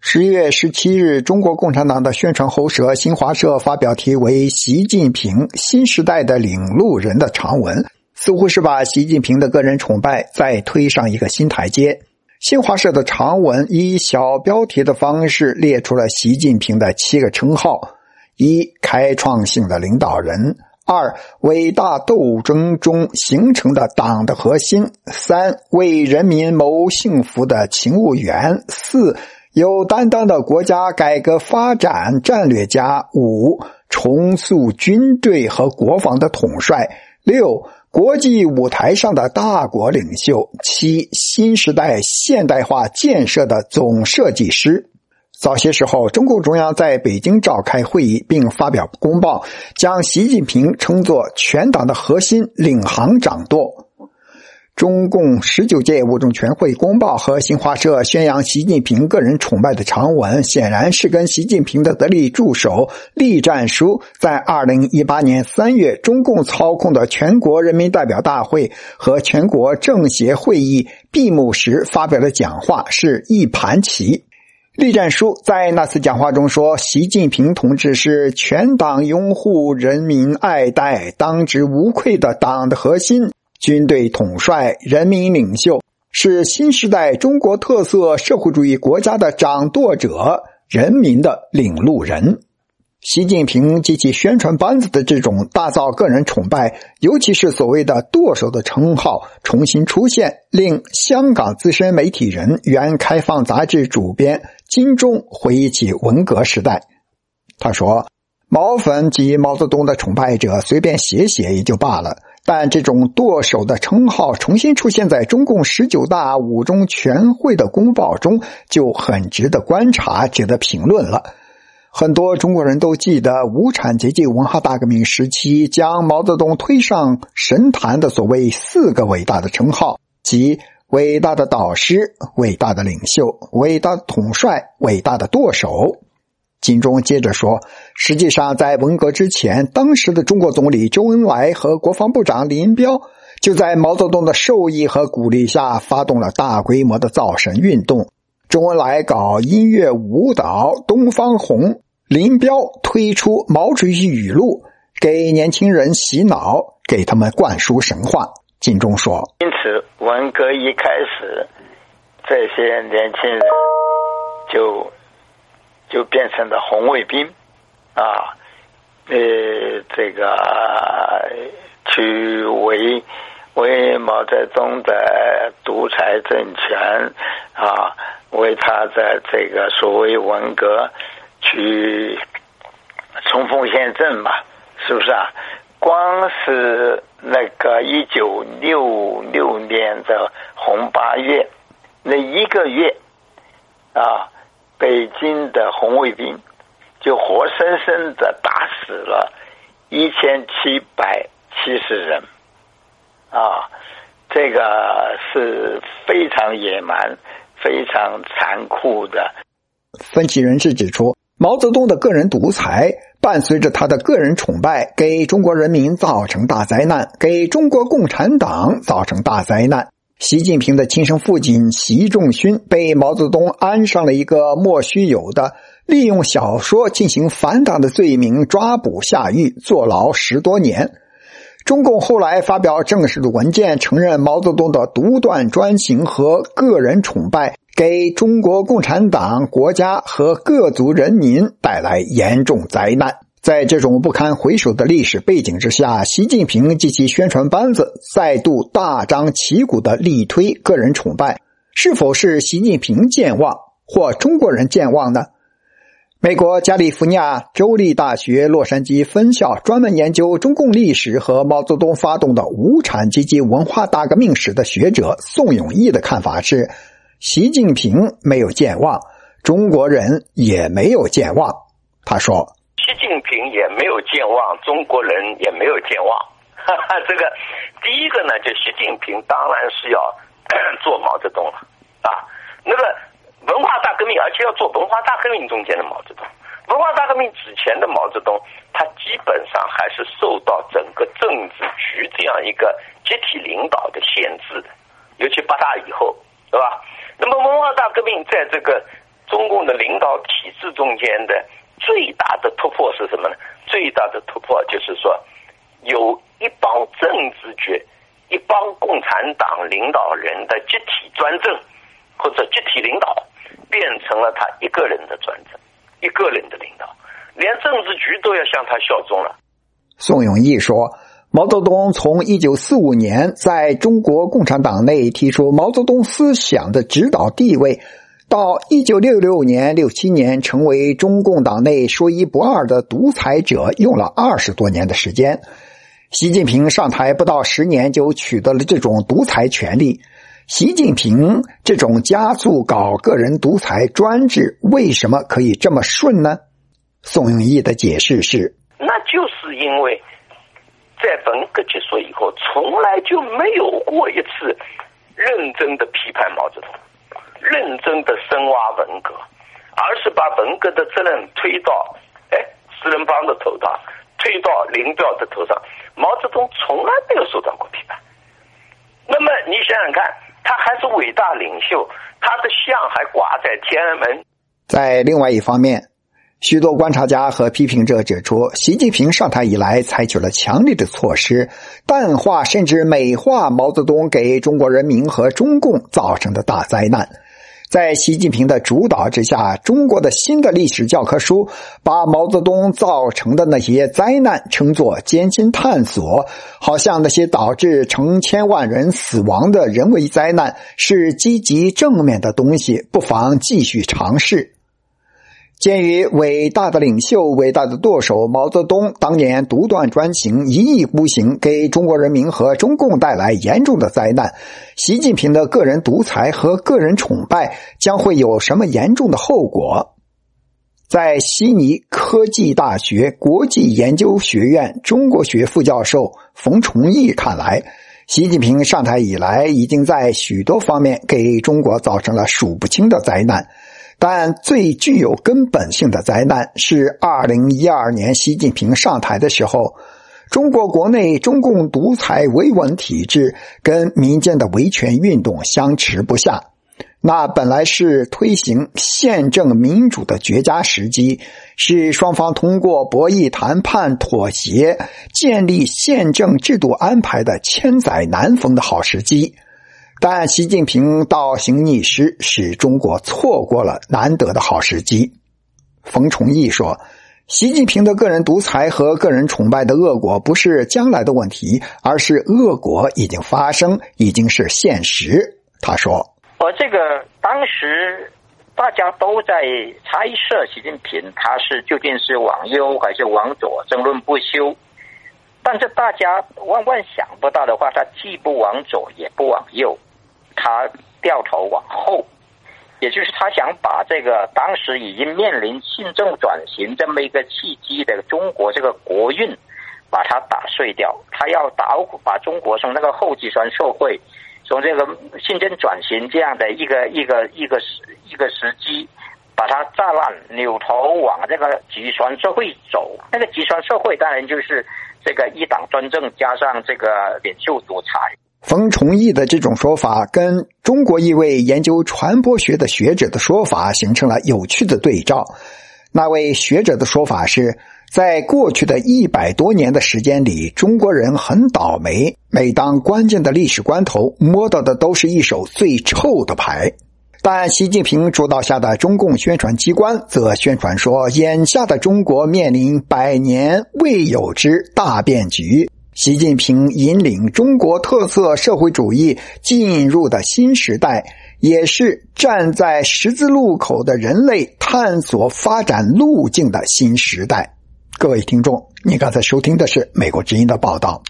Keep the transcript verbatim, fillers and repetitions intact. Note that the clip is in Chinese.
十月十七日，中国共产党的宣传喉舌新华社发表题为习近平新时代的领路人的长文，似乎是把习近平的个人崇拜再推上一个新台阶。新华社的长文以小标题的方式列出了习近平的七个称号：一、开创性的领导人；二、伟大斗争中形成的党的核心；三、为人民谋幸福的勤务员；四、有担当的国家改革发展战略家；五、重塑军队和国防的统帅；六、国际舞台上的大国领袖；七、新时代现代化建设的总设计师。早些时候，中共中央在北京召开会议并发表公报，将习近平称作全党的核心领航掌舵。中共十九届五中全会公报和新华社宣扬习近平个人崇拜的长文，显然是跟习近平的得力助手栗战书在二零一八年三月中共操控的全国人民代表大会和全国政协会议闭幕时发表的讲话是一盘棋。栗战书在那次讲话中说，习近平同志是全党拥护、人民爱戴、当之无愧的党的核心、军队统帅、人民领袖，是新时代中国特色社会主义国家的掌舵者、人民的领路人。习近平及其宣传班子的这种大造个人崇拜，尤其是所谓的舵手的称号重新出现，令香港资深媒体人、原开放杂志主编金钟回忆起文革时代。他说，毛粉及毛泽东的崇拜者随便写写也就罢了，但这种舵手的称号重新出现在中共十九大五中全会的公报中，就很值得观察，值得评论了。很多中国人都记得无产阶级文化大革命时期将毛泽东推上神坛的所谓四个伟大的称号，即伟大的导师、伟大的领袖、伟大的统帅、伟大的舵手。金钟接着说，实际上在文革之前，当时的中国总理周恩来和国防部长林彪就在毛泽东的授意和鼓励下发动了大规模的造神运动。周恩来搞音乐舞蹈东方红，林彪推出毛主席语录，给年轻人洗脑，给他们灌输神话。金钟说， 因此文革一开始，这些年轻人就就变成了红卫兵啊，呃，这个去为为毛泽东的独裁政权啊，为他的这个所谓文革去冲锋陷阵嘛，是不是啊？光是那个一九六六年的红八月，那一个月啊，北京的红卫兵就活生生的打死了一千七百七十人啊，这个是非常野蛮、非常残酷的。 分析人士指出，毛泽东的个人独裁伴随着他的个人崇拜，给中国人民造成大灾难，给中国共产党造成大灾难。习近平的亲生父亲习仲勋被毛泽东安上了一个莫须有的利用小说进行反党的罪名，抓捕下狱，坐牢十多年。中共后来发表正式的文件，承认毛泽东的独断专行和个人崇拜给中国共产党、国家和各族人民带来严重灾难。在这种不堪回首的历史背景之下，习近平及其宣传班子再度大张旗鼓地力推个人崇拜，是否是习近平健忘或中国人健忘呢？美国加利福尼亚州立大学洛杉矶分校专门研究中共历史和毛泽东发动的无产阶级文化大革命史的学者宋永毅的看法是，习近平没有健忘，中国人也没有健忘。他说， 习近平也没有健忘，中国人也没有健忘。哈哈，这个第一个呢，就习近平当然是要做毛泽东了啊，那个文化大革命，而且要做文化大革命中间的毛泽东。文化大革命之前的毛泽东，他基本上还是受到整个政治局这样一个集体领导的限制的，尤其八大以后，对吧？那么文化大革命在这个中共的领导体制中间的最大的突破是什么呢？最大的突破就是说，有一帮政治局、一帮共产党领导人的集体专政或者集体领导，变成了他一个人的专政，一个人的领导，连政治局都要向他效忠了。 宋永毅说，毛泽东从一九四五年在中国共产党内提出毛泽东思想的指导地位，到一九六六年、六七年成为中共党内说一不二的独裁者，用了二十多年的时间。习近平上台不到十年就取得了这种独裁权力。习近平这种加速搞个人独裁专制，为什么可以这么顺呢？宋永毅的解释是， 那就是因为在文革结束以后，从来就没有过一次认真的批判毛泽东，认真的深挖文革，而是把文革的责任推到哎四人帮的头上，推到林彪的头上。毛泽东从来没有受到过批判。那么你想想看，他还是伟大领袖，他的像还挂在天安门。 在另外一方面，许多观察家和批评者指出，习近平上台以来采取了强烈的措施，淡化甚至美化毛泽东给中国人民和中共造成的大灾难。在习近平的主导之下，中国的新的历史教科书把毛泽东造成的那些灾难称作艰辛探索，好像那些导致成千万人死亡的人为灾难是积极正面的东西，不妨继续尝试。鉴于伟大的领袖、伟大的舵手毛泽东当年独断专行、一意孤行，给中国人民和中共带来严重的灾难，习近平的个人独裁和个人崇拜将会有什么严重的后果？在悉尼科技大学国际研究学院中国学副教授冯崇义看来，习近平上台以来已经在许多方面给中国造成了数不清的灾难，但最具有根本性的灾难是二零一二年习近平上台的时候，中国国内中共独裁维稳体制跟民间的维权运动相持不下。那本来是推行宪政民主的绝佳时机，是双方通过博弈谈判妥协建立宪政制度安排的千载难逢的好时机。但习近平倒行逆施，使中国错过了难得的好时机。冯崇义说，习近平的个人独裁和个人崇拜的恶果不是将来的问题，而是恶果已经发生，已经是现实。他说， 而这个当时大家都在猜测习近平他是究竟是往右还是往左，争论不休。但是大家万万想不到的话，他既不往左也不往右，他掉头往后，也就是他想把这个当时已经面临宪政转型这么一个契机的中国这个国运把它打碎掉。他要打把中国从那个后集权社会，从这个宪政转型这样的一个一个一个一个时机，把它炸烂，扭头往这个集权社会走。那个集权社会当然就是这个一党专政加上这个领袖独裁。 冯崇义的这种说法跟中国一位研究传播学的学者的说法形成了有趣的对照。那位学者的说法是，在过去的一百多年的时间里，中国人很倒霉，每当关键的历史关头，摸到的都是一手最臭的牌。但习近平主导下的中共宣传机关则宣传说，眼下的中国面临百年未有之大变局，习近平引领中国特色社会主义进入的新时代，也是站在十字路口的人类探索发展路径的新时代。各位听众，你刚才收听的是美国之音的报道。